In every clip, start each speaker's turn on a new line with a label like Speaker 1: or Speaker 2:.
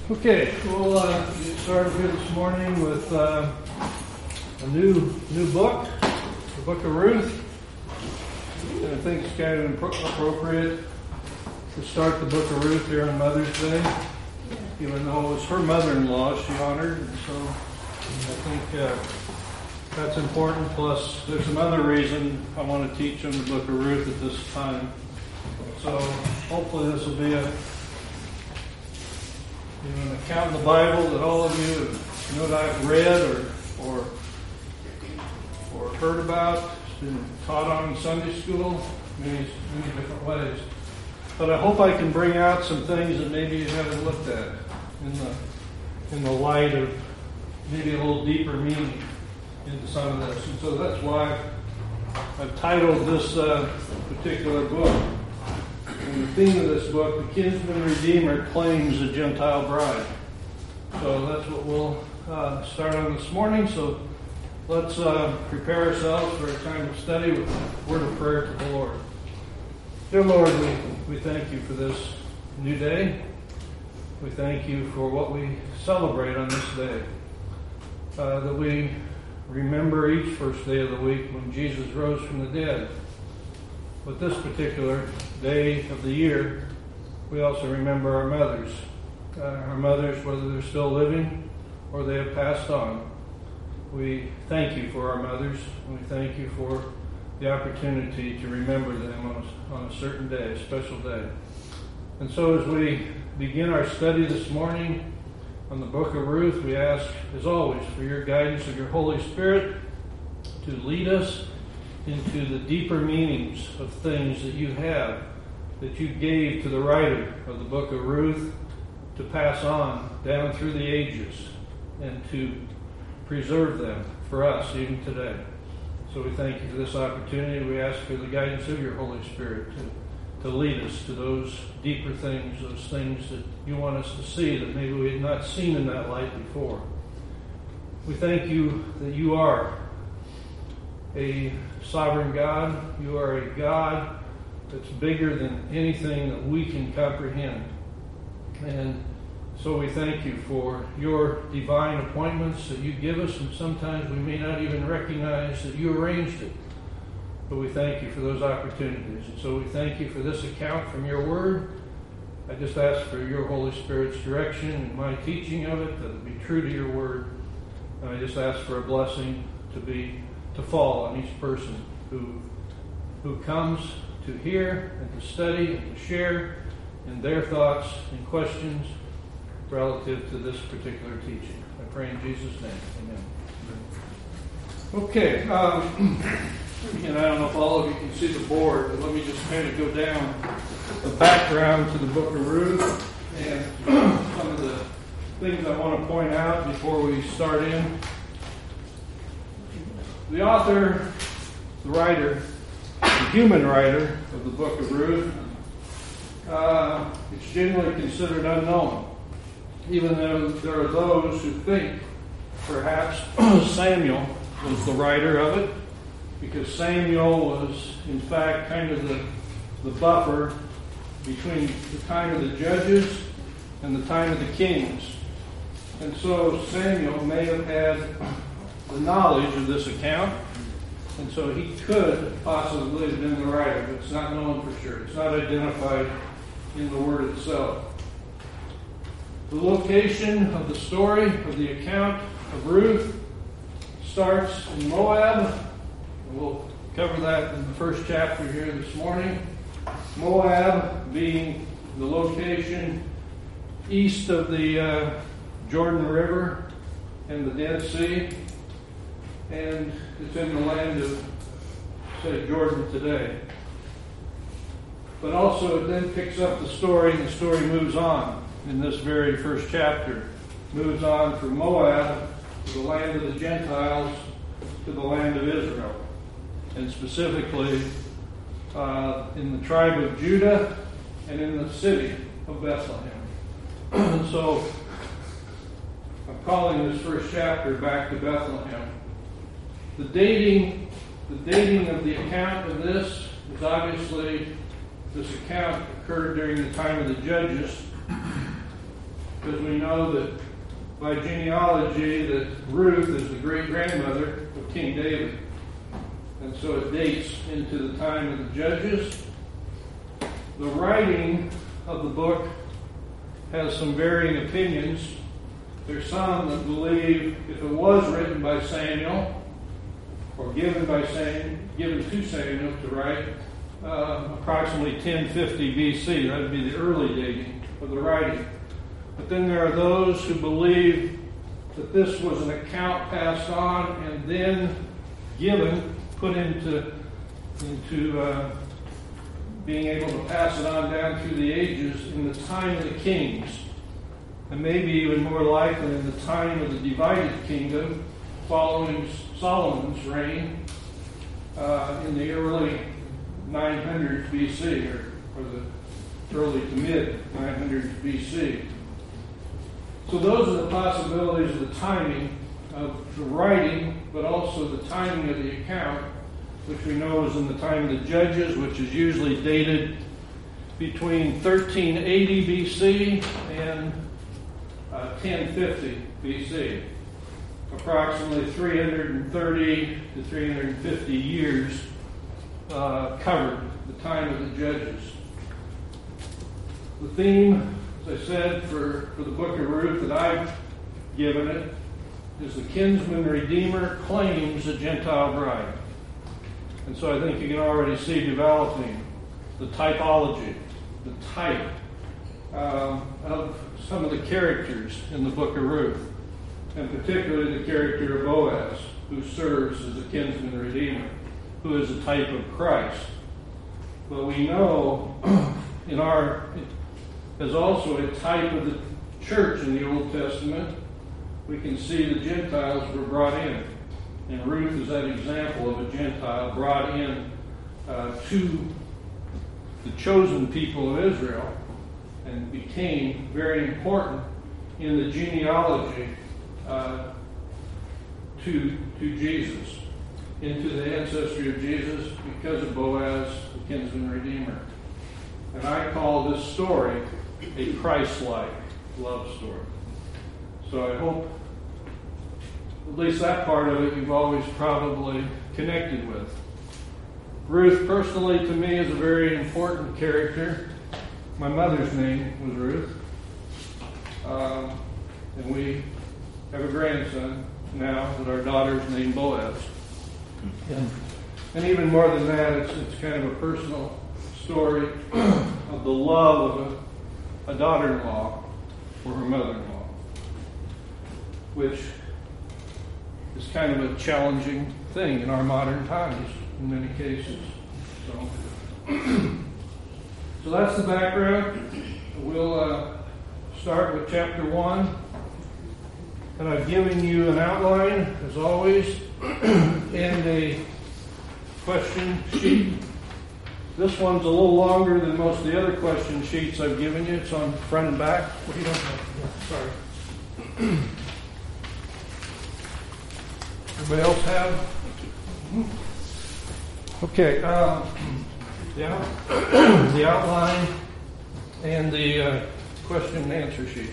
Speaker 1: Okay, we'll get started here this morning with a new book, the Book of Ruth. And I think it's kind of appropriate to start the Book of Ruth here on Mother's Day, even though it was her mother-in-law she honored. And so I think that's important. Plus, there's some other reason I want to teach on the Book of Ruth at this time. So hopefully this will be an account in the Bible that all of you know that I've read or heard about. It's been taught on in Sunday school, many different ways. But I hope I can bring out some things that maybe you haven't looked at in the light of maybe a little deeper meaning into some of this. And so that's why I've titled this particular book. And the theme of this book, The Kinsman Redeemer Claims a Gentile Bride. So that's what we'll start on this morning. So let's prepare ourselves for a time of study with a word of prayer to the Lord. Dear Lord, we thank you for this new day. We thank you for what we celebrate on this day. That we remember each first day of the week when Jesus rose from the dead. But this particular day of the year, we also remember our mothers. Our mothers, whether they're still living or they have passed on. We thank you for our mothers, and we thank you for the opportunity to remember them on a certain day, a special day. And so as we begin our study this morning on the Book of Ruth, we ask, as always, for your guidance of your Holy Spirit to lead us into the deeper meanings of things that you have, that you gave to the writer of the Book of Ruth to pass on down through the ages and to preserve them for us even today. So we thank you for this opportunity. We ask for the guidance of your Holy Spirit to lead us to those deeper things, those things that you want us to see that maybe we had not seen in that light before. We thank you that you are a sovereign God. You are a God that's bigger than anything that we can comprehend. And so we thank you for your divine appointments that you give us, and sometimes we may not even recognize that you arranged it. But we thank you for those opportunities. And so we thank you for this account from your word. I just ask for your Holy Spirit's direction in my teaching of it, that it be true to your word. And I just ask for a blessing to fall on each person who comes to hear and to study and to share in their thoughts and questions relative to this particular teaching. I pray in Jesus' name. Amen. Okay. And I don't know if all of you can see the board, but let me just kind of go down the background to the Book of Ruth and some of the things I want to point out before we start in. The author, the writer, the human writer of the Book of Ruth, it's generally considered unknown, even though there are those who think perhaps Samuel was the writer of it, because Samuel was, in fact, kind of the buffer between the time of the judges and the time of the kings. And so Samuel may have had the knowledge of this account, and so he could possibly have been the writer, but it's not known for sure. It's not identified in the word itself. The location of the story, of the account of Ruth, starts in Moab. We'll cover that in the first chapter here this morning. Moab being the location east of the Jordan River and the Dead Sea. And it's in the land of, say, Jordan today. But also it then picks up the story, and the story moves on in this very first chapter. Moves on from Moab to the land of the Gentiles to the land of Israel. And specifically in the tribe of Judah and in the city of Bethlehem. So I'm calling this first chapter Back to Bethlehem. The dating of the account of this is obviously, this account occurred during the time of the judges. because we know that by genealogy that Ruth is the great-grandmother of King David. And so it dates into the time of the Judges. The writing of the book has some varying opinions. There's some that believe if it was written by Samuel, or given to Samuel to write, approximately 1050 BC. That would be the early dating of the writing. But then there are those who believe that this was an account passed on and then put into being able to pass it on down through the ages in the time of the kings, and maybe even more likely in the time of the divided kingdom following Solomon's reign in the early 900s BC, or the early to mid 900s BC. So those are the possibilities of the timing of the writing, but also the timing of the account, which we know is in the time of the Judges, which is usually dated between 1380 BC and 1050 BC. Approximately 330 to 350 years covered the time of the Judges. The theme, as I said, for the book of Ruth that I've given it is the kinsman redeemer claims a Gentile bride. And so I think you can already see developing the typology, the type of some of the characters in the book of Ruth, and particularly the character of Boaz, who serves as a kinsman redeemer, who is a type of Christ. But we know as also a type of the church in the Old Testament, we can see the Gentiles were brought in. And Ruth is that example of a Gentile brought in to the chosen people of Israel and became very important in the genealogy to Jesus, into the ancestry of Jesus because of Boaz, the kinsman redeemer. And I call this story a Christ-like love story. So I hope at least that part of it you've always probably connected with. Ruth, personally, to me, is a very important character. My mother's name was Ruth. And we have a grandson now that our daughter's named Boaz. And even more than that, it's kind of a personal story of the love of a daughter-in-law for her mother-in-law, which is kind of a challenging thing in our modern times in many cases. So that's the background. We'll start with chapter 1. And I've given you an outline, as always, and a question sheet. This one's a little longer than most of the other question sheets I've given you. It's on front and back. Well, you don't have, sorry. Everybody else have? Okay. The outline and the question and answer sheet.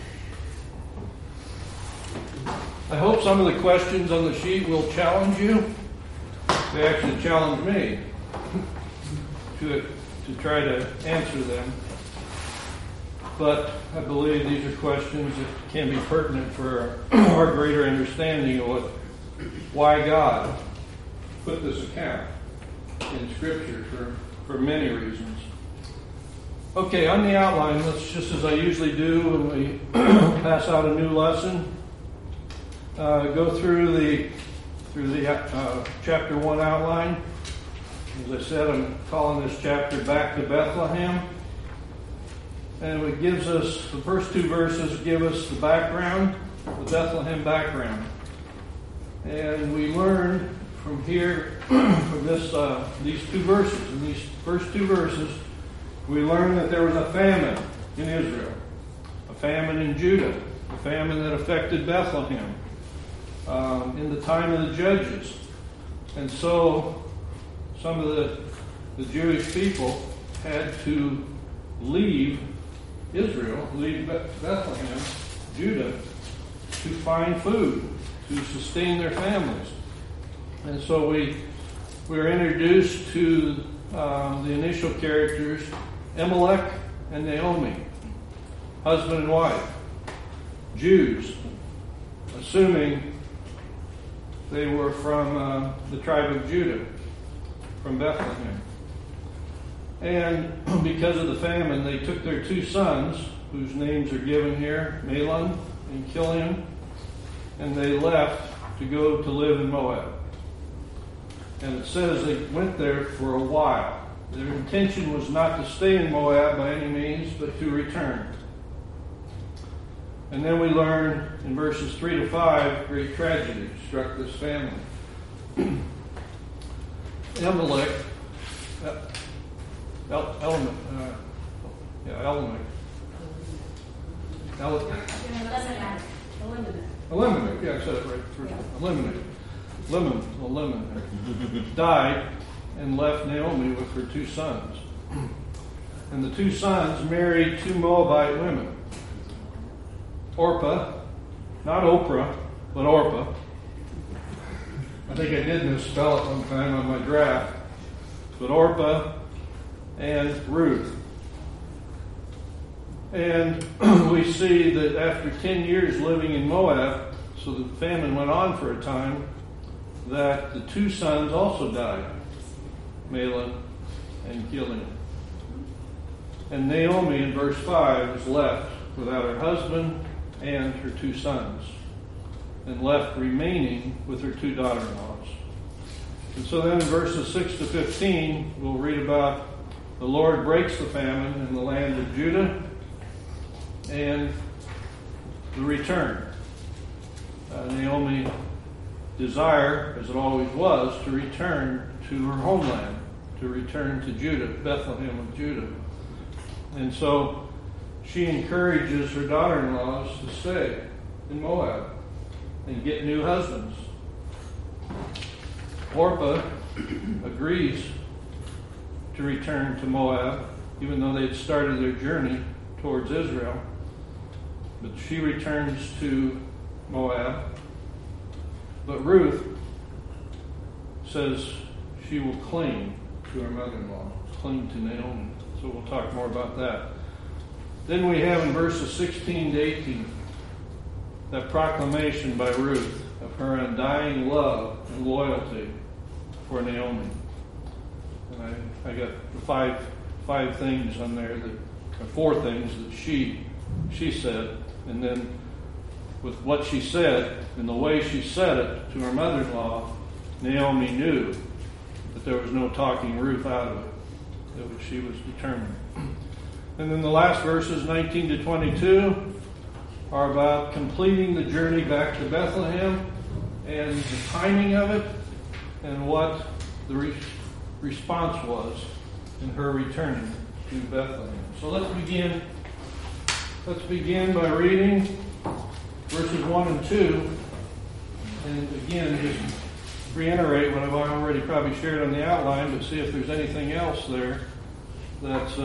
Speaker 1: I hope some of the questions on the sheet will challenge you. They actually challenge me to try to answer them. But I believe these are questions that can be pertinent for our greater understanding of why God put this account in Scripture for many reasons. Okay, on the outline, let's just as I usually do when we pass out a new lesson, go through the chapter 1 outline. As I said, I'm calling this chapter Back to Bethlehem. And it gives us, the first two verses give us the background, the Bethlehem background. And we learn from here, from these two verses, in these first two verses, we learn that there was a famine in Israel, a famine in Judah, a famine that affected Bethlehem in the time of the Judges. And so some of the Jewish people had to leave Israel, leave Bethlehem, Judah, to find food, to sustain their families. And so we are introduced to the initial characters, Elimelech and Naomi, husband and wife, Jews, assuming they were from the tribe of Judah, from Bethlehem. And because of the famine, they took their two sons, whose names are given here, Mahlon and Chilion, and they left to go to live in Moab. And it says they went there for a while. Their intention was not to stay in Moab by any means, but to return. And then we learn in verses 3 to 5, great tragedy struck this family. Elimelech, Elimelech, yeah, I said it right. Elimelech died and left Naomi with her two sons. And the two sons married two Moabite women. Orpah, not Oprah, but Orpah. I think I did misspell it one time on my draft. But Orpah and Ruth. And we see that after 10 years living in Moab, so the famine went on for a time, that the two sons also died, Mahlon and Chilion. And Naomi, in verse 5, is left without her husband and her two sons, and left remaining with her two daughter-in-laws. And so then in verses 6 to 15, we'll read about the Lord breaks the famine in the land of Judah and the return. Naomi desire, as it always was, to return to her homeland, to return to Judah, Bethlehem of Judah. And so she encourages her daughter-in-laws to stay in Moab and get new husbands. Orpah agrees to return to Moab, even though they had started their journey towards Israel. But she returns to Moab. But Ruth says she will cling to her mother-in-law, cling to Naomi. So we'll talk more about that. Then we have in verses 16 to 18 that proclamation by Ruth of her undying love and loyalty for Naomi. And I got five things on there, or four things that she said, and then with what she said and the way she said it to her mother-in-law, Naomi knew that there was no talking Ruth out of it, that she was determined. And then the last verses, 19 to 22, are about completing the journey back to Bethlehem and the timing of it and what the response was in her returning to Bethlehem. So let's begin by reading verses 1 and 2. And again, just reiterate what I've already probably shared on the outline, but see if there's anything else there that's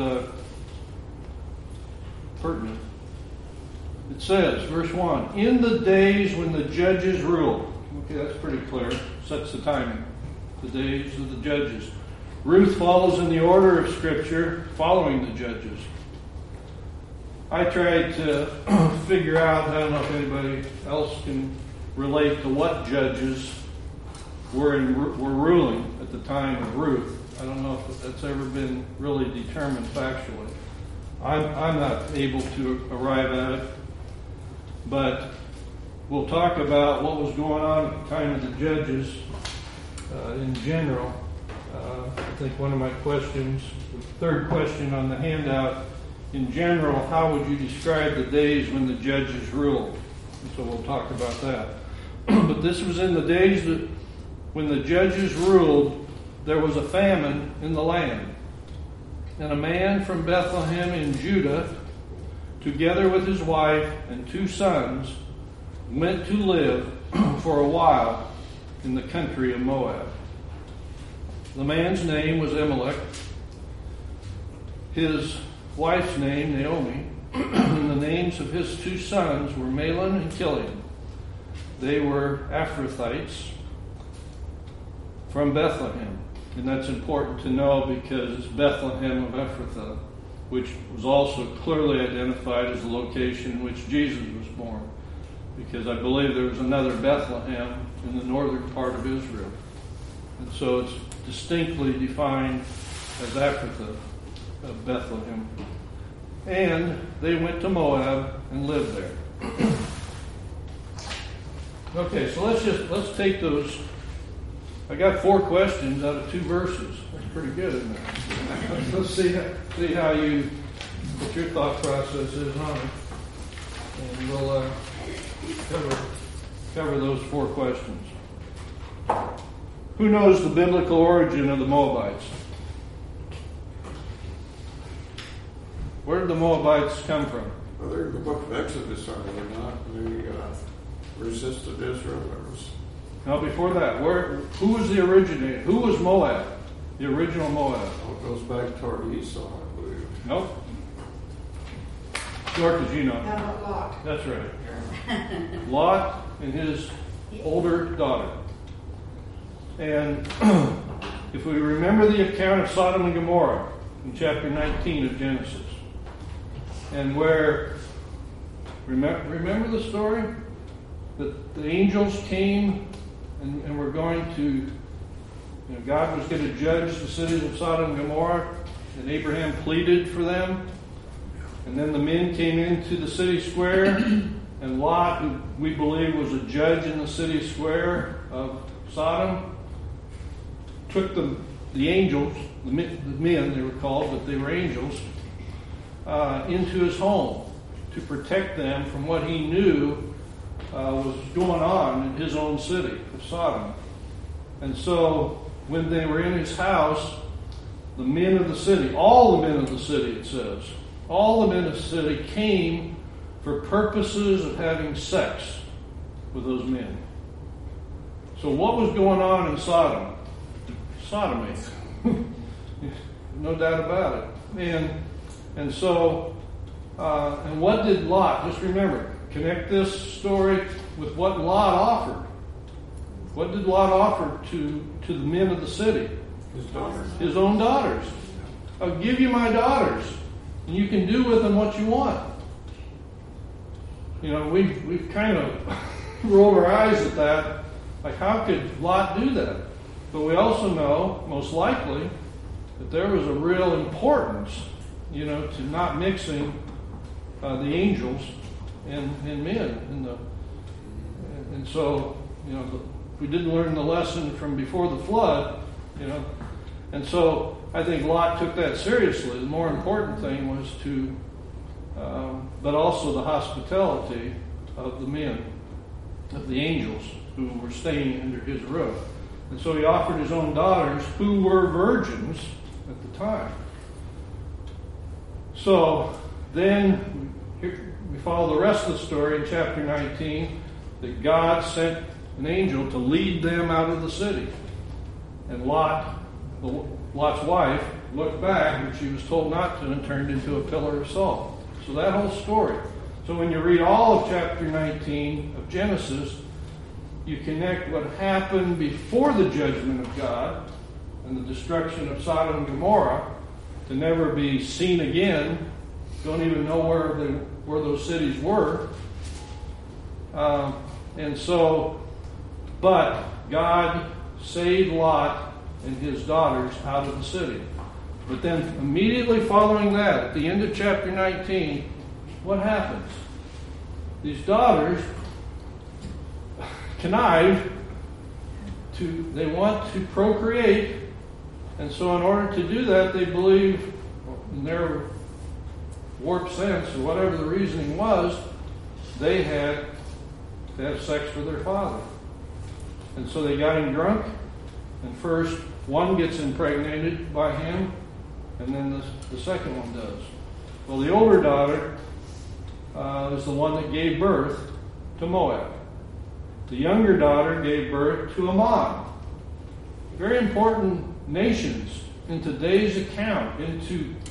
Speaker 1: pertinent. It says, verse 1, in the days when the judges ruled. Okay, that's pretty clear. Sets the timing. The days of the judges. Ruth follows in the order of Scripture, following the judges. I tried to figure out, I don't know if anybody else can relate to what judges were ruling at the time of Ruth. I don't know if that's ever been really determined factually. I'm not able to arrive at it. But we'll talk about what was going on at the time of the judges in general. I think one of my questions, the third question on the handout, in general, how would you describe the days when the judges ruled? And so we'll talk about that. But this was in the days that when the judges ruled, there was a famine in the land. And a man from Bethlehem in Judah, together with his wife and two sons, went to live for a while in the country of Moab. The man's name was Elimelech. His wife's name, Naomi, And the names of his 2 sons were Mahlon and Chilion. They were Ephrathites from Bethlehem. And that's important to know because it's Bethlehem of Ephrathah, which was also clearly identified as the location in which Jesus was born. Because I believe there was another Bethlehem in the northern part of Israel. And so it's distinctly defined as Ephrathah of Bethlehem. And they went to Moab and lived there. Okay, so let's take those. I got 4 questions out of 2 verses. That's pretty good, isn't it? Let's see how what your thought process is on it. And we'll cover those 4 questions. Who knows the biblical origin of the Moabites? Where did the Moabites come from?
Speaker 2: Well, they're in the book of Exodus, are they not? They resisted Israel.
Speaker 1: Now, before that, who was the originator? Who was Moab? The original Moab?
Speaker 2: Well, it goes back toward Esau, I believe.
Speaker 1: Nope. Dorcas, you know.
Speaker 3: How about Lot?
Speaker 1: That's right. Lot and his older daughter. And if we remember the account of Sodom and Gomorrah in chapter 19 of Genesis, and where, remember the story? That the angels came and were going to, God was going to judge the cities of Sodom and Gomorrah, and Abraham pleaded for them. And then the men came into the city square, and Lot, who we believe was a judge in the city square of Sodom, took the angels, the men they were called, but they were angels, into his home to protect them from what he knew was going on in his own city of Sodom. And so when they were in his house, the men of the city, all the men of the city, it says, all the men of the city came for purposes of having sex with those men. So what was going on in Sodom? Sodomy. No doubt about it. And so, and what did Lot, just remember, connect this story with what Lot offered. What did Lot offer to the men of the city?
Speaker 2: His daughters.
Speaker 1: His own daughters. I'll give you my daughters, and you can do with them what you want. We've kind of rolled our eyes at that. Like, how could Lot do that? But we also know, most likely, that there was a real importance, to not mixing the angels and men. And so, we didn't learn the lesson from before the flood, And so I think Lot took that seriously. The more important thing was but also the hospitality of the men, of the angels who were staying under his roof. And so he offered his own daughters, who were virgins at the time. So then we follow the rest of the story in chapter 19, that God sent an angel to lead them out of the city. And Lot's wife, looked back, and she was told not to, and turned into a pillar of salt. So that whole story. So when you read all of chapter 19 of Genesis, you connect what happened before the judgment of God and the destruction of Sodom and Gomorrah to never be seen again. Don't even know where those cities were. But God saved Lot and his daughters out of the city. But then immediately following that, at the end of chapter 19, what happens? These daughters connive they want to procreate, and so in order to do that, they believe, in their warped sense, or whatever the reasoning was, they had to have sex with their father. And so they got him drunk, and first one gets impregnated by him, and then the second one does. Well, the older daughter is the one that gave birth to Moab. The younger daughter gave birth to Ammon. Very important nations in today's account, into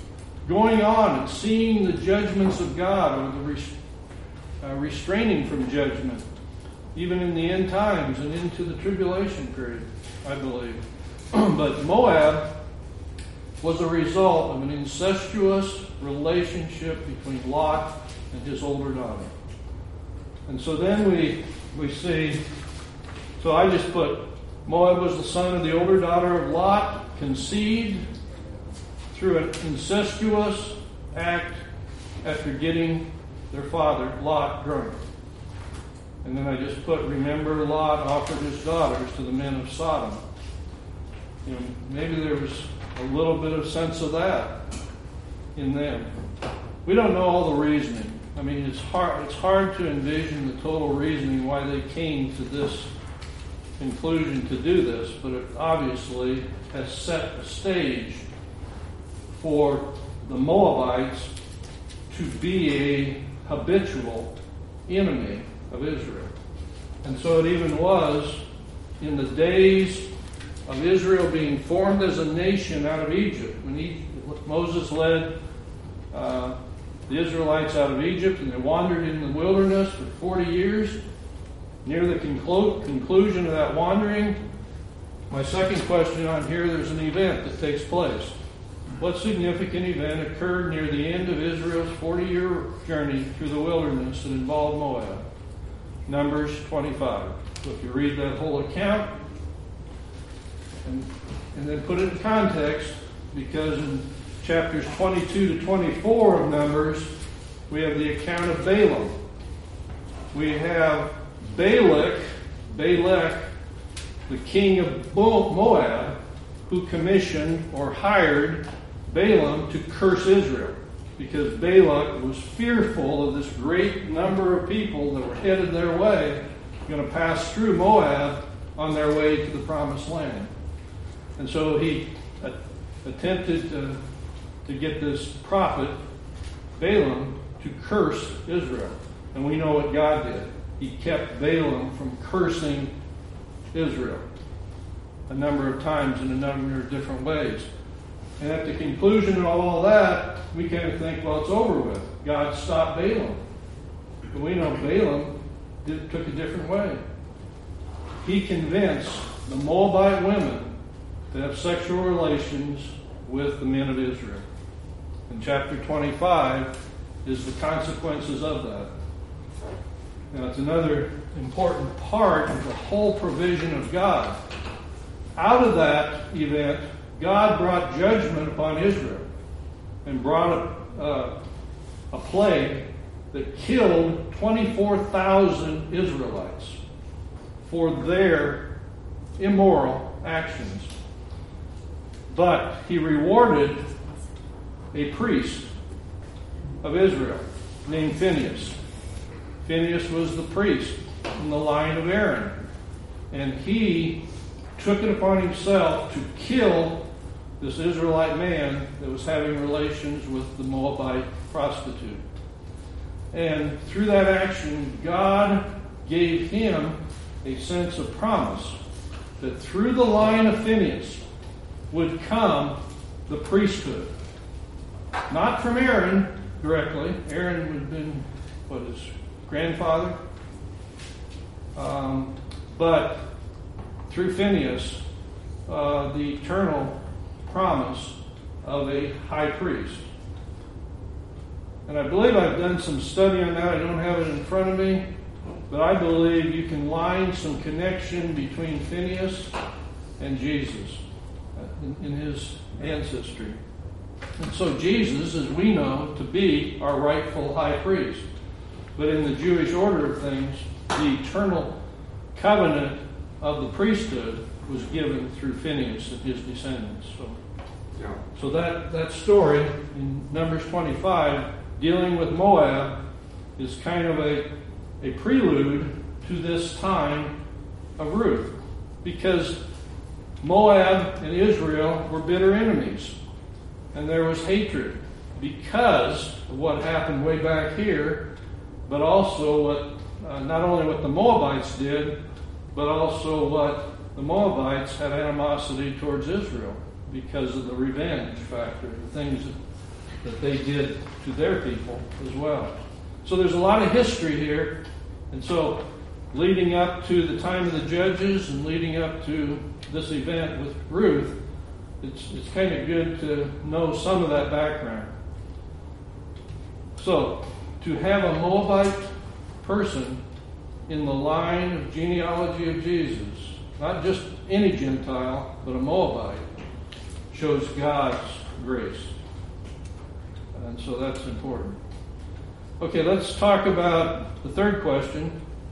Speaker 1: going on and seeing the judgments of God, or the restraining from judgment, even in the end times and into the tribulation period, I believe. But Moab was a result of an incestuous relationship between Lot and his older daughter. And so then we see, so I just put, Moab was the son of the older daughter of Lot, conceived through an incestuous act after getting their father, Lot, drunk. And then I just put, remember Lot offered his daughters to the men of Sodom. You know, maybe there was a little bit of sense of that in them. We don't know all the reasoning. I mean, it's hard to envision the total reasoning why they came to this conclusion to do this, but it obviously has set a stage for the Moabites to be a habitual enemy of Israel. And so it even was in the days of Israel being formed as a nation out of Egypt, when Moses led the Israelites out of Egypt, and they wandered in the wilderness for 40 years. Near the conclusion of that wandering, my second question on here, there's an event that takes place. What significant event occurred near the end of Israel's 40-year journey through the wilderness that involved Moab? Numbers 25. So if you read that whole account, and then put it in context, because in chapters 22 to 24 of Numbers, we have the account of Balaam. We have Balak, the king of Moab, who commissioned or hired Balaam to curse Israel, because Balak was fearful of this great number of people that were headed their way, going to pass through Moab on their way to the promised land. And so he attempted to get this prophet, Balaam, to curse Israel. And we know what God did. He kept Balaam from cursing Israel a number of times in a number of different ways. And at the conclusion of all that, we kind of think, well, it's over with. God stopped Balaam. But we know Balaam took a different way. He convinced the Moabite women to have sexual relations with the men of Israel. And chapter 25 is the consequences of that. Now, it's another important part of the whole provision of God. Out of that event, God brought judgment upon Israel and brought a plague that killed 24,000 Israelites for their immoral actions. But he rewarded a priest of Israel named Phinehas. Phinehas was the priest in the line of Aaron. And he took it upon himself to kill this Israelite man that was having relations with the Moabite prostitute. And through that action, God gave him a sense of promise that through the line of Phinehas would come the priesthood. Not from Aaron directly. Aaron would have been, his grandfather? But through Phinehas, the eternal promise of a high priest. And I believe I've done some study on that. I don't have it in front of me. But I believe you can line some connection between Phinehas and Jesus in his ancestry. And so Jesus, as we know, to be our rightful high priest. But in the Jewish order of things, the eternal covenant of the priesthood was given through Phinehas and his descendants. So that story in Numbers 25, dealing with Moab, is kind of a prelude to this time of Ruth. Because Moab and Israel were bitter enemies. And there was hatred because of what happened way back here, but also what not only what the Moabites did, but also what the Moabites had animosity towards Israel because of the revenge factor, the things that they did to their people as well. So there's a lot of history here. And so leading up to the time of the judges and leading up to this event with Ruth, it's kind of good to know some of that background. So, to have a Moabite person in the line of genealogy of Jesus, not just any Gentile, but a Moabite, shows God's grace. And so that's important. Okay, let's talk about the third question.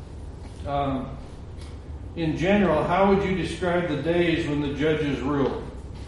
Speaker 1: In general, how would you describe the days when the judges ruled?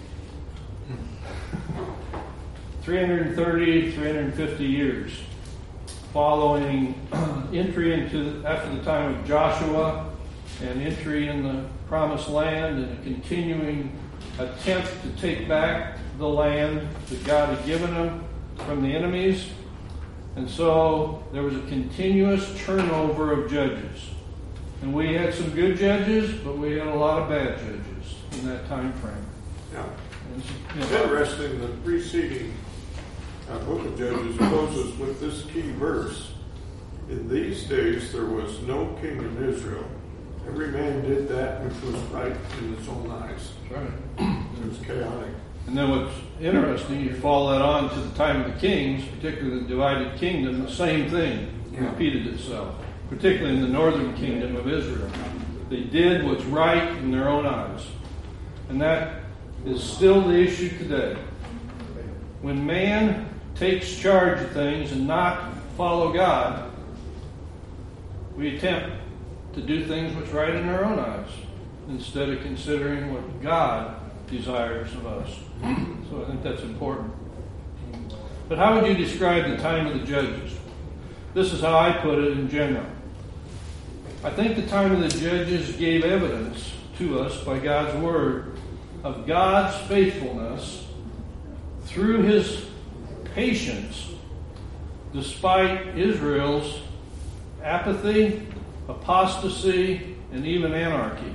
Speaker 1: 330, 350 years following entry after the time of Joshua and entry in the promised land and a continuing attempt to take back the land that God had given them from the enemies. And so there was a continuous turnover of judges. And we had some good judges, but we had a lot of bad judges in that time frame.
Speaker 2: Yeah. It's interesting, the preceding book of Judges closes with this key verse. In these days there was no king in Israel. Every man did that which was right in his own eyes.
Speaker 1: That's right.
Speaker 2: It was chaotic.
Speaker 1: And then what's interesting, you follow that on to the time of the kings, particularly the divided kingdom, the same thing repeated itself, particularly in the northern kingdom of Israel. They did what's right in their own eyes. And that is still the issue today. When man takes charge of things and not follow God, we attempt to do things what's right in our own eyes instead of considering what God desires of us. So I think that's important. But how would you describe the time of the judges? This is how I put it in general. I think the time of the judges gave evidence to us by God's word of God's faithfulness through his patience despite Israel's apathy, apostasy, and even anarchy.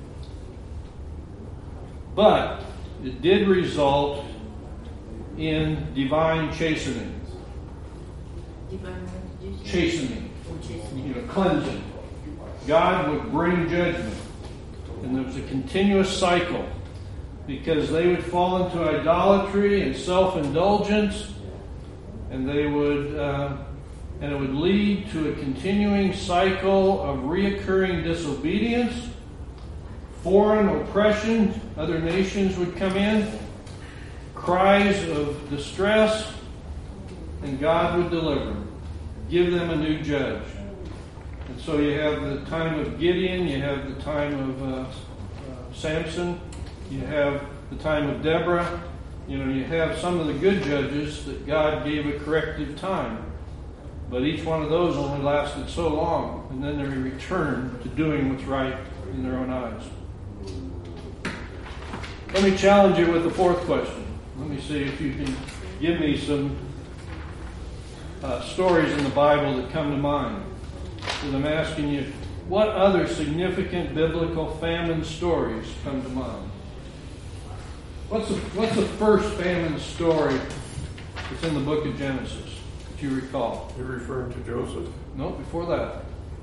Speaker 1: But it did result in divine chastening. Chastening. Cleansing. God would bring judgment. And there was a continuous cycle because they would fall into idolatry and self-indulgence, and they would, and it would lead to a continuing cycle of reoccurring disobedience, foreign oppression. Other nations would come in, cries of distress, and God would deliver them, give them a new judge. And so you have the time of Gideon, you have the time of Samson, you have the time of Deborah. You have some of the good judges that God gave a corrective time. But each one of those only lasted so long, and then they returned to doing what's right in their own eyes. Let me challenge you with the fourth question. Let me see if you can give me some stories in the Bible that come to mind. And I'm asking you, what other significant biblical famine stories come to mind? What's the first famine story that's in the book of Genesis that you recall?
Speaker 2: You're referring to Joseph?
Speaker 1: No, before that.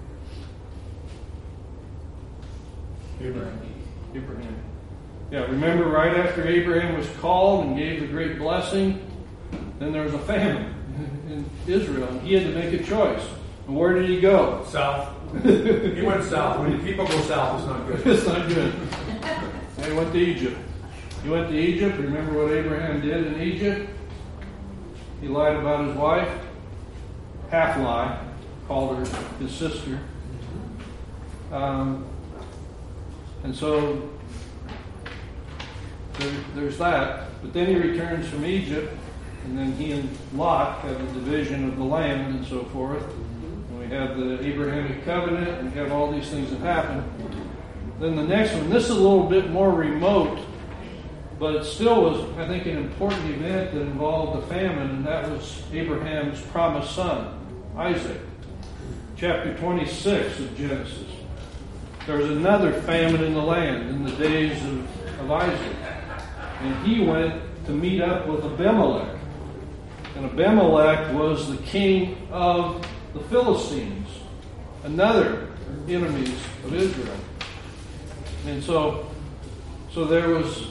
Speaker 2: Abraham.
Speaker 1: Yeah, remember right after Abraham was called and gave the great blessing, then there was a famine in Israel, and he had to make a choice. And where did he go?
Speaker 3: South. He went south. When people go south, it's not good.
Speaker 1: It's not good. And he went to Egypt. He went to Egypt. Remember what Abraham did in Egypt? He lied about his wife. Half lie. Called her his sister. And so there's that. But then he returns from Egypt, and then he and Lot have a division of the land and so forth. And we have the Abrahamic covenant, and we have all these things that happen. Then the next one, this is a little bit more remote, but it still was, I think, an important event that involved the famine, and that was Abraham's promised son, Isaac. Chapter 26 of Genesis. There was another famine in the land in the days of Isaac. And he went to meet up with Abimelech. And And Abimelech was the king of the Philistines, another enemies of Israel. And so there was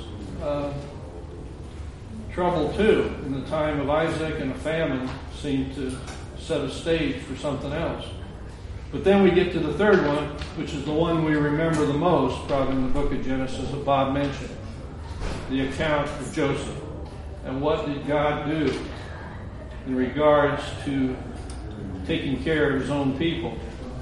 Speaker 1: trouble too in the time of Isaac, and a famine seemed to set a stage for something else. But then we get to the third one, which is the one we remember the most, probably in the book of Genesis that Bob mentioned, the account of Joseph. And what did God do in regards to taking care of his own people?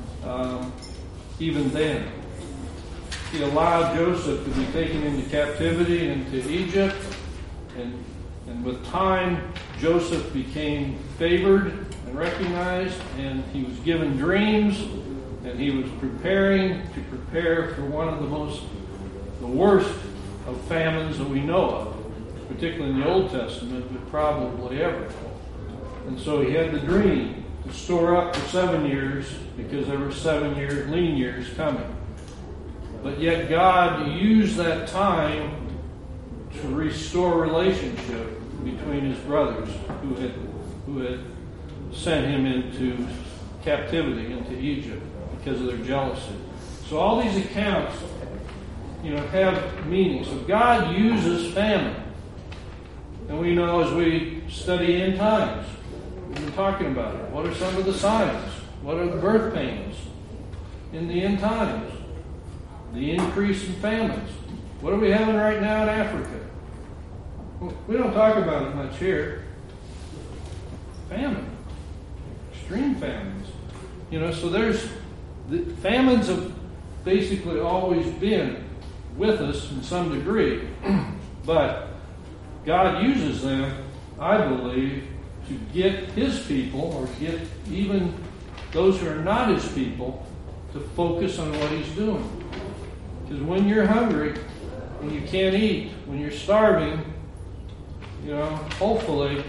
Speaker 1: Even then, he allowed Joseph to be taken into captivity into Egypt, and with time, Joseph became favored and recognized, and he was given dreams, and he was prepare for one of the worst of famines that we know of, particularly in the Old Testament, but probably ever. And so he had the dream to store up for 7 years, because there were 7 years, lean years coming. But yet God used that time to restore relationship between his brothers who had sent him into captivity into Egypt because of their jealousy. So all these accounts, have meaning. So God uses famine. And we know as we study end times, we've been talking about it. What are some of the signs? What are the birth pains in the end times? The increase in famines. What are we having right now in Africa? We don't talk about it much here. Famine. Extreme famines. So the famines have basically always been with us in some degree. But God uses them, I believe, to get his people, or get even those who are not his people, to focus on what he's doing. Because when you're hungry, when you can't eat, when you're starving, hopefully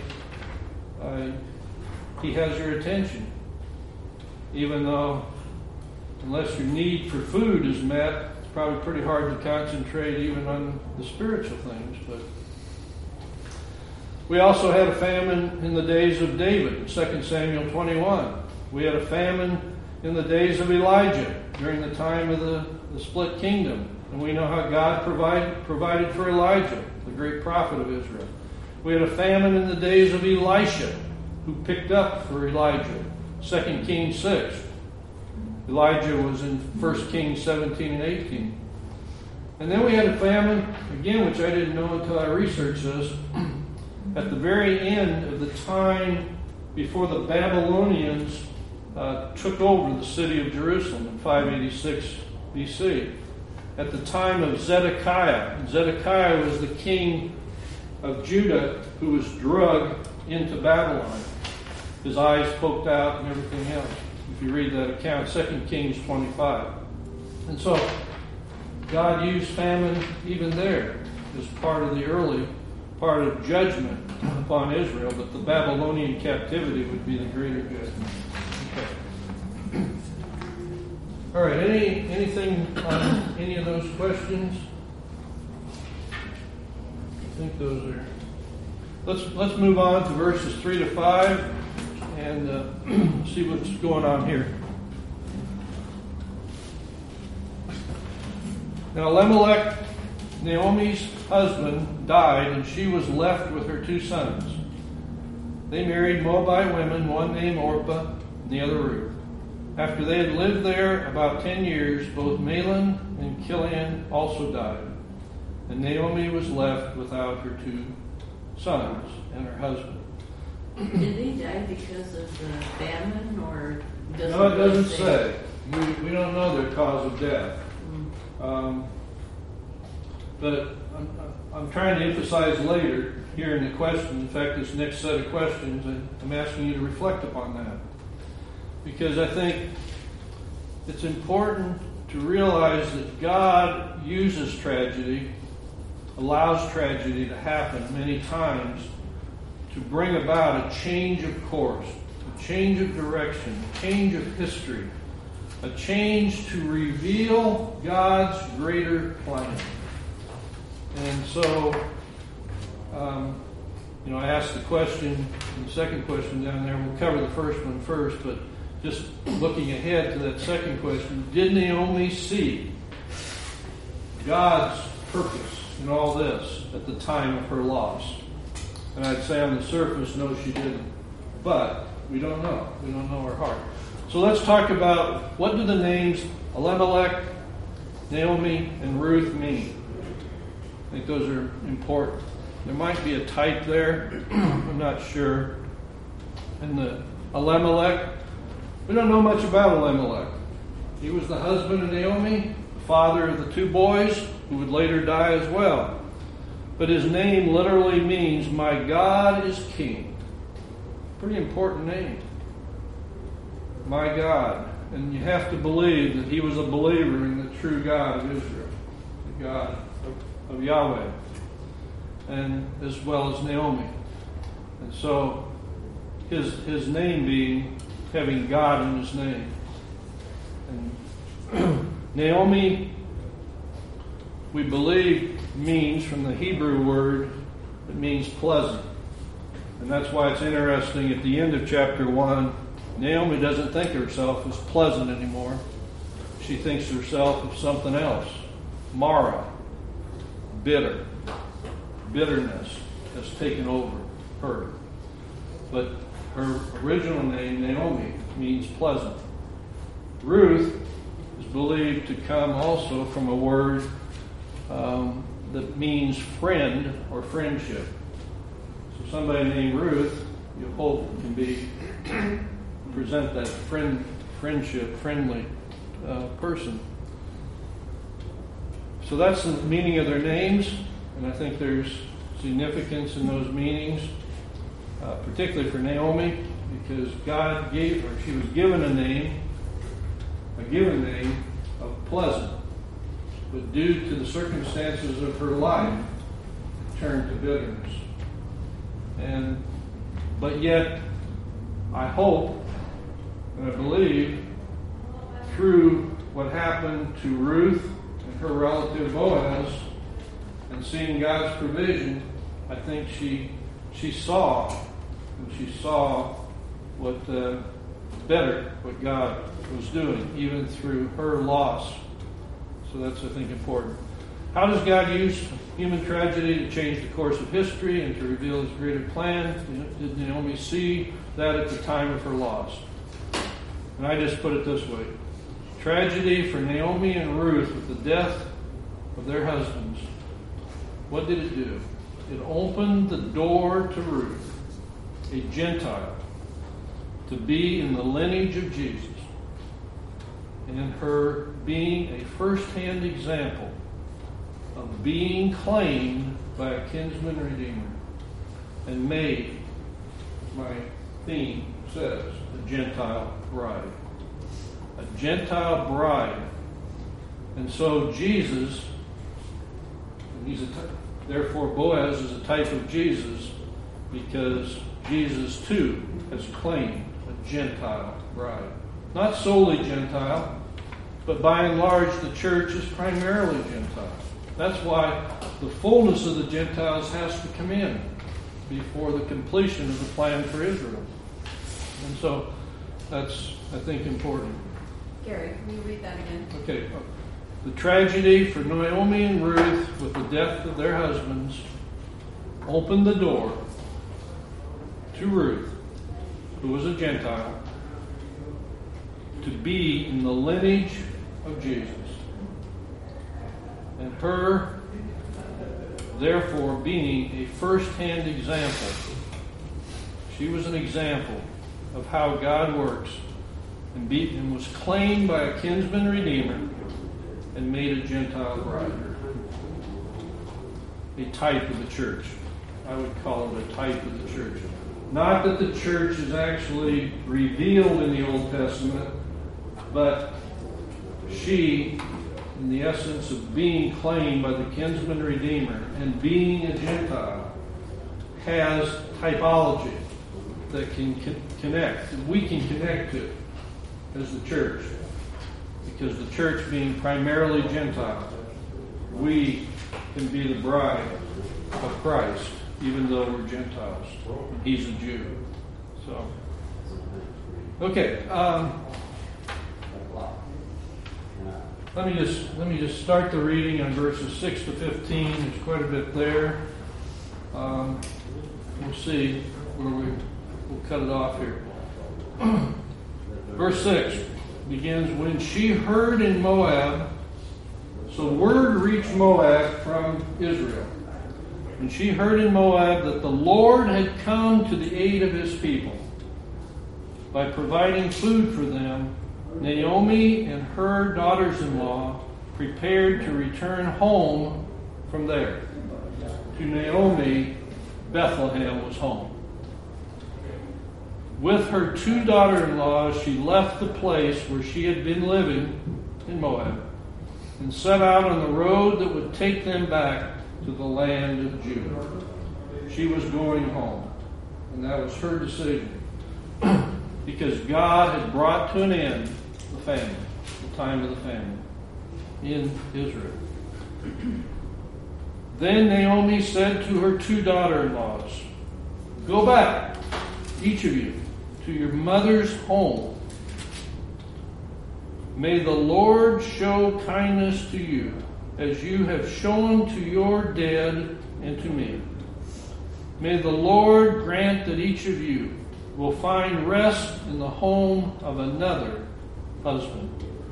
Speaker 1: he has your attention. Even though, unless your need for food is met, it's probably pretty hard to concentrate even on the spiritual things. But we also had a famine in the days of David, in 2 Samuel 21. We had a famine in the days of Elijah, during the time of the split kingdom. And we know how God provided for Elijah, the great prophet of Israel. We had a famine in the days of Elisha, who picked up for Elijah, 2 Kings 6. Elijah was in 1 Kings 17 and 18. And then we had a famine, again, which I didn't know until I researched this, at the very end of the time before the Babylonians took over the city of Jerusalem in 586 BC. At the time of Zedekiah. And Zedekiah was the king of Judah who was drugged into Babylon. His eyes poked out and everything else. If you read that account, 2 Kings 25. And so, God used famine even there as part of the early part of judgment upon Israel, but the Babylonian captivity would be the greater good. Okay. All right, anything on any of those questions? I think those are... Let's move on to verses 3 to 5 and see what's going on here. Now Elimelech, Naomi's husband, died, and she was left with her 2 sons. They married Moabite women, one named Orpah and the other Ruth. After they had lived there about 10 years, both Mahlon and Chilion also died. And Naomi was left without her 2 sons and her husband.
Speaker 4: Did they die because of the famine, or does
Speaker 1: No, it doesn't say. We don't know their cause of death. But I'm trying to emphasize later here in the question. In fact, this next set of questions, I'm asking you to reflect upon that. Because I think it's important to realize that God uses tragedy, allows tragedy to happen many times to bring about a change of course, a change of direction, a change of history, a change to reveal God's greater plan. And so I asked the question, the second question down there. We'll cover the first one first, but just looking ahead to that second question, did Naomi see God's purpose in all this at the time of her loss? And I'd say on the surface, no, she didn't. But we don't know. We don't know her heart. So let's talk about, what do the names Elimelech, Naomi, and Ruth mean? I think those are important. There might be a type there. I'm not sure. And the Elimelech, we don't know much about Elimelech. He was the husband of Naomi, the father of the two boys, who would later die as well. But his name literally means, my God is king. Pretty important name. My God. And you have to believe that he was a believer in the true God of Israel, the God of Yahweh, and as well as Naomi. And so his name being having God in his name. And Naomi, we believe, means from the Hebrew word, it means pleasant. And that's why it's interesting at the end of chapter 1, Naomi doesn't think of herself as pleasant anymore. She thinks of herself of something else. Mara, bitter. Bitterness has taken over her. But her original name, Naomi, means pleasant. Ruth is believed to come also from a word that means friend or friendship. So somebody named Ruth, you hope, can present that friendship, friendly person. So that's the meaning of their names, and I think there's significance in those meanings, particularly for Naomi, because God gave her, she was given a given name of pleasant, but due to the circumstances of her life, it turned to bitterness. But yet, I hope and I believe through what happened to Ruth and her relative Boaz, and seeing God's provision, I think she saw what what God was doing, even through her loss. So that's, I think, important. How does God use human tragedy to change the course of history and to reveal his greater plan? Did Naomi see that at the time of her loss? And I just put it this way. Tragedy for Naomi and Ruth with the death of their husbands. What did it do? It opened the door to Ruth, a Gentile, to be in the lineage of Jesus, and her being a first-hand example of being claimed by a kinsman redeemer and made, as my theme says, a Gentile bride. A Gentile bride. And so Jesus, therefore Boaz is a type of Jesus, because Jesus too has claimed a Gentile bride. Not solely Gentile, but by and large the church is primarily Gentile. That's why the fullness of the Gentiles has to come in before the completion of the plan for Israel. And so that's, I think, important.
Speaker 5: Gary, can you read that again?
Speaker 1: Okay. The tragedy for Naomi and Ruth with the death of their husbands opened the door to Ruth, who was a Gentile, to be in the lineage of Jesus. And her, therefore, being a first-hand example. She was an example of how God works, and was claimed by a kinsman redeemer and made a Gentile bride. A type of the church. I would call it a type of the church. Not that the church is actually revealed in the Old Testament, but she, in the essence of being claimed by the kinsman redeemer and being a Gentile, has typology that can connect, that we can connect to as the church. Because the church being primarily Gentile, we can be the bride of Christ even though we're Gentiles. He's a Jew. So, okay. Let me just start the reading on verses 6 to 15. There's quite a bit there. We'll see where we'll cut it off here. Verse 6 begins, when she heard in Moab, so word reached Moab from Israel. When she heard in Moab that the Lord had come to the aid of his people by providing food for them, Naomi and her daughters-in-law prepared to return home from there. To Naomi, Bethlehem was home. With her 2 daughters-in-law, she left the place where she had been living in Moab and set out on the road that would take them back to the land of Judah. She was going home, and that was her decision. Because God had brought to an end the famine, the time of the famine in Israel. Then Naomi said to her 2 daughter-in-laws, go back, each of you, to your mother's home. May the Lord show kindness to you, as you have shown to your dead and to me. May the Lord grant that each of you will find rest in the home of another husband.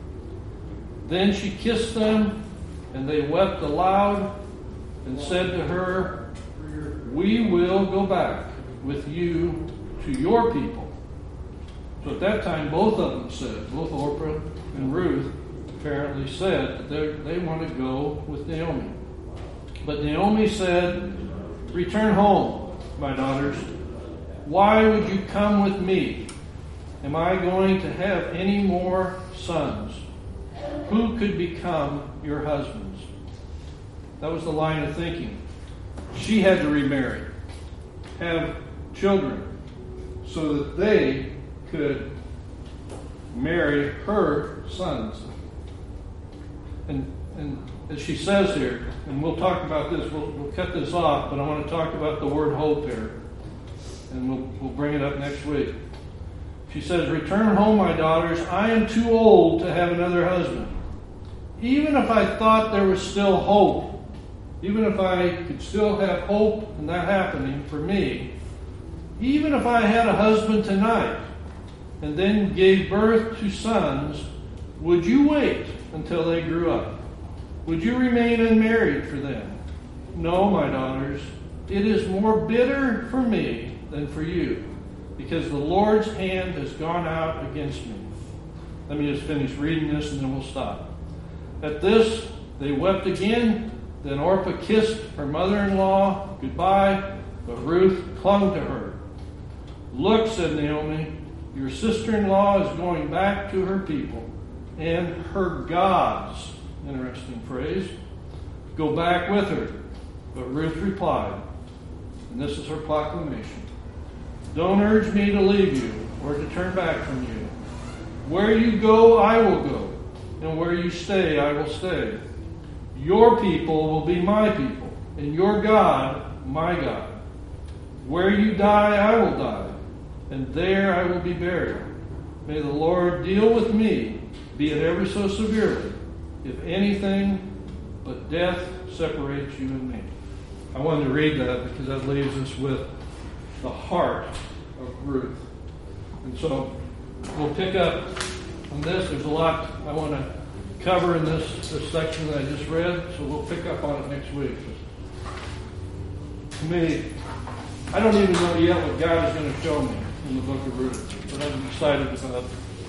Speaker 1: Then she kissed them, and they wept aloud, and said to her, we will go back with you to your people. So at that time, both of them said, both Orpah and Ruth apparently said that they want to go with Naomi. But Naomi said, return home, my daughters. Why would you come with me? Am I going to have any more sons? Who could become your husbands? That was the line of thinking. She had to remarry, have children, so that they could marry her sons. And as she says here, and we'll talk about this, we'll cut this off, but I want to talk about the word hope here. And we'll bring it up next week. She says, return home, my daughters. I am too old to have another husband. Even if I thought there was still hope, even if I could still have hope in that happening for me, even if I had a husband tonight and then gave birth to sons, would you wait until they grew up? Would you remain unmarried for them? No, my daughters, it is more bitter for me than for you, because the Lord's hand has gone out against me. Let me just finish reading this and then we'll stop. At this, they wept again. Then Orpah kissed her mother-in-law goodbye, but Ruth clung to her. Look, said Naomi, your sister-in-law is going back to her people and her gods. Interesting phrase. Go back with her. But Ruth replied, and this is her proclamation, don't urge me to leave you or to turn back from you. Where you go, I will go, and where you stay, I will stay. Your people will be my people, and your God, my God. Where you die, I will die, and there I will be buried. May the Lord deal with me, be it ever so severely, if anything but death separates you and me. I wanted to read that because that leaves us with the heart of Ruth. And so we'll pick up on this. There's a lot I want to cover in this section that I just read, so we'll pick up on it next week. To me, I don't even know yet what God is going to show me in the book of Ruth, but I'm excited about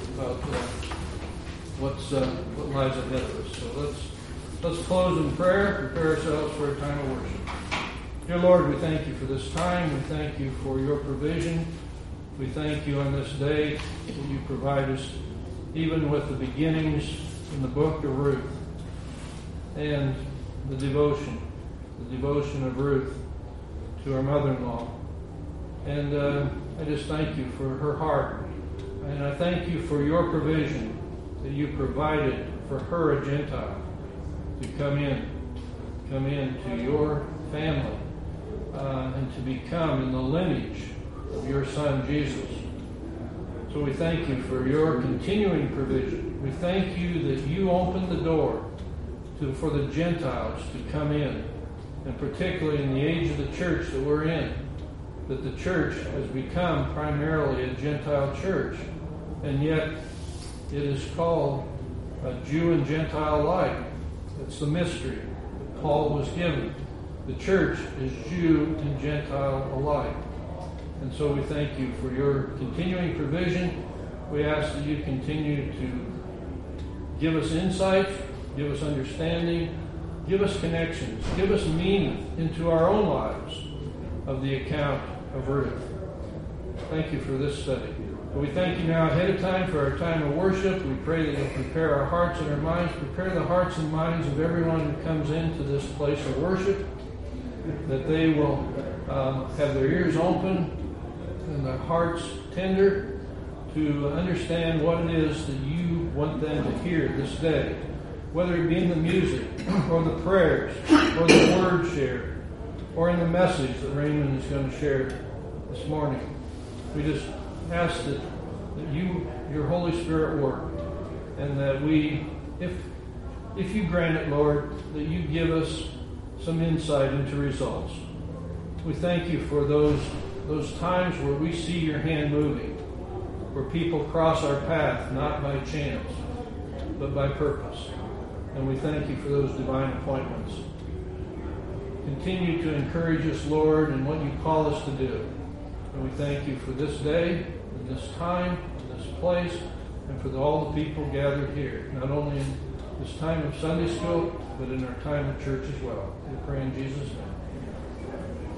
Speaker 1: what lies ahead of us. So let's close in prayer, prepare ourselves for a time of worship. Dear Lord, we thank you for this time. We thank you for your provision. We thank you on this day that you provide us, even with the beginnings in the book of Ruth and the devotion of Ruth to her mother-in-law. And I just thank you for her heart. And I thank you for your provision that you provided for her, a Gentile, to come in to your family and to become in the lineage of your Son, Jesus. So we thank you for your continuing provision. We thank you that you opened the door for the Gentiles to come in, and particularly in the age of the church that we're in, that the church has become primarily a Gentile church, and yet it is called a Jew and Gentile alike. It's the mystery that Paul was given. The church is Jew and Gentile alike. And so we thank you for your continuing provision. We ask that you continue to give us insight, give us understanding, give us connections, give us meaning into our own lives of the account of Ruth. Thank you for this study. We thank you now ahead of time for our time of worship. We pray that you'll prepare our hearts and our minds, prepare the hearts and minds of everyone who comes into this place of worship, that they will have their ears open and their hearts tender to understand what it is that you want them to hear this day, whether it be in the music or the prayers or the word shared or in the message that Raymond is going to share this morning. We just ask that you, your Holy Spirit, work, and that we, if you grant it, Lord, that you give us some insight into results. We thank you for those times where we see your hand moving, where people cross our path not by chance, but by purpose. And we thank you for those divine appointments. Continue to encourage us, Lord, in what you call us to do. And we thank you for this day, and this time, and this place, and for all the people gathered here, not only in this time of Sunday school, but in our time of church as well. We pray in Jesus' name.